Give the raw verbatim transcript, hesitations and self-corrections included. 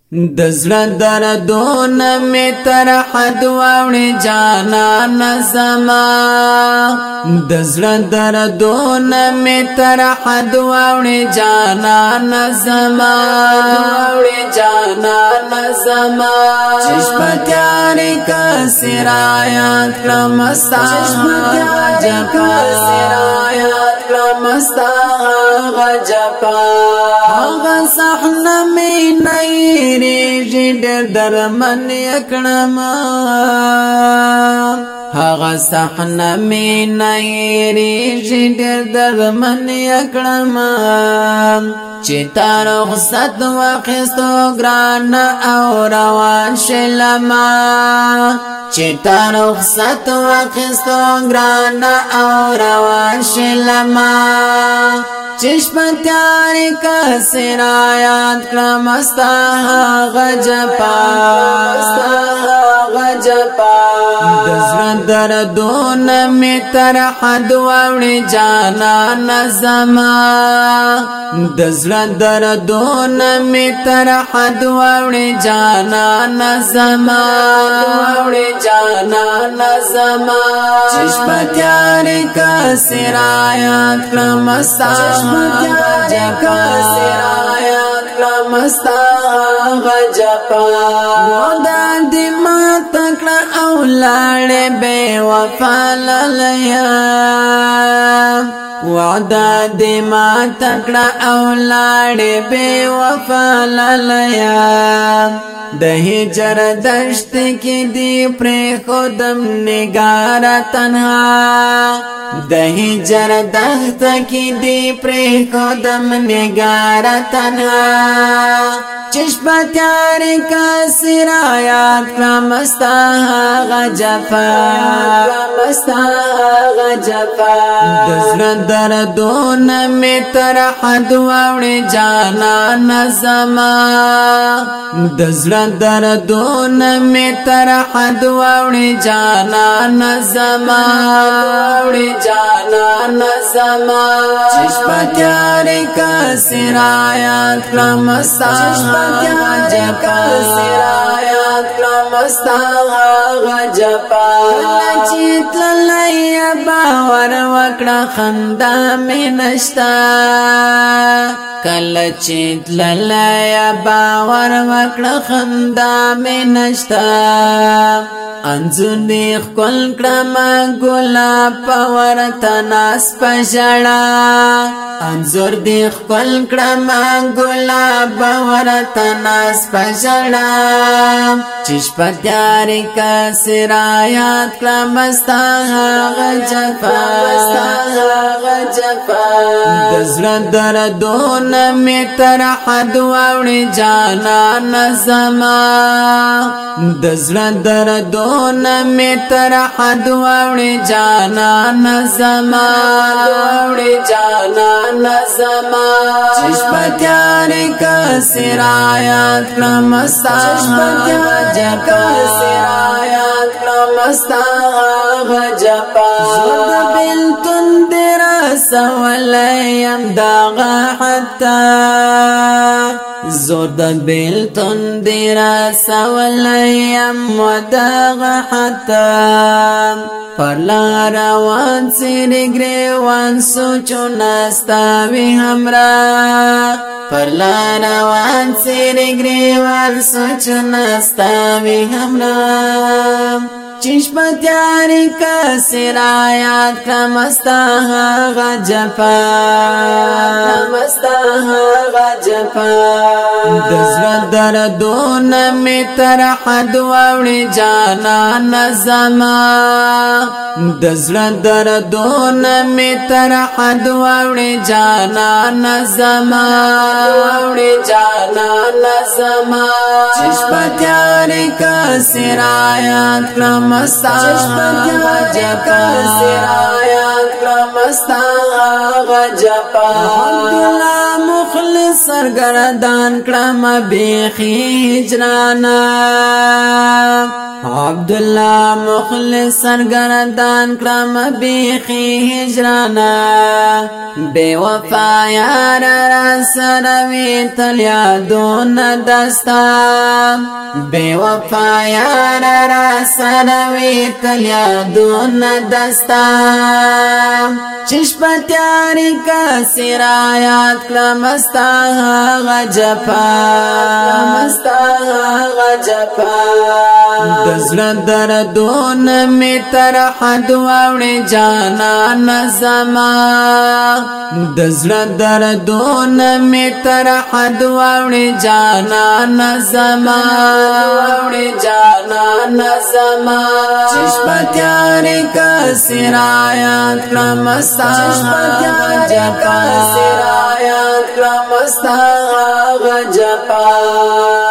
دزړه دردونه می تر حد واوړي جانان زما دزړه دردونه می تر حد واوړي جانان زما واوړي جانان زما چشم تیارې کا سرایات کلمستا چشم سرایات کلمستا غجپا هغه صحنه می نه ډېر درمن یکړم هغه صحنه می نه ډېر درمن یکړم چې تا رخصت واخیستو ګران او روان شلما چې تا رخصت واخیستو ګران او روان شلما چشم تیاری کا سرایات کلمستا غجپا غجپا دزر دردون می تر حد واوڑی جانان زما دزر دردون می تر حد واوڑی جانان زما واوڑی جانان زما چشم تیاری کا سرایات کلمستا جکا سرایات کلمستا غجپا ودا دی ما تکڑا اولاد بے وفا للیا وعدا دی ما تکڑا اولاد بے وفا للیا د هجر دشت کی دی پر خودم نگارا تنها د هجر دشت کی دی پر خودم نگارا تنها چشم تیاری کا سرایات کلمستا غجپا کلمستا غجپا دزر دردون می تر حد واوڑی جانان زما دزر دردون می تر حد واوڑی جانان زما واوڑی جانان زما چشم تیاری کا سرایات کلمستا جکا سرایات کلمستا غجپا چیت للی باور وکڑا خندا میں نشتا کل چیت للی باور وکڑا خندا میں نشتا انزو دیخ کل کرما گلا پاور تناس پجڑا انزور دیخ کل کرما گلا پاور تناس پجڑا چشپ تیاری کا سرایات کلمستا غجپا غجپا دزر دردون می تر حد واوڑی جانان زما دزر دردون می تر حد واوڑی جانان زما واوڑی جانان زما چشم تیاری کا سرایات کلمستا جکا سرایات کلمستا غجپا زود بلتن درا سولیم داغا حتا زود بلتن درا سولیم وداغ حتا پرلا روان سیری گریوان سوچو نستاوی همرا پرلا روان سیری گریوان سوچو نستاوی همرا چشم تیاری کا سرایات کلمستا غجپا کلمستا غجپا دزر دردون می تر حد واوڑی جانان زما دزر دردون می تر حد واوڑی جانان زما واوڑی جانان زما چشم تیاری کا سرایات کلمستا جکا سرایات کلمستا غجپا الحمدللہ مخلص سرگردان کلم بیخی هجرانا عبدالله مخلص سرگردان کرم بیخی هجرانا بے وفا یار را سروی تل یادون دستا بے وفا یار را سروی تل یادون دستا چشم تیاری کا سرایات کرمستا غجپا کرمستا غجپا دزل دردون می تر حد ووڑی جانا نزما دزل دردون می تر حد ووڑی جانا نزما ووڑی جانا نزما چشم تیاری کا سرایات کرمستا غجپا سرایات کرمستا غجپا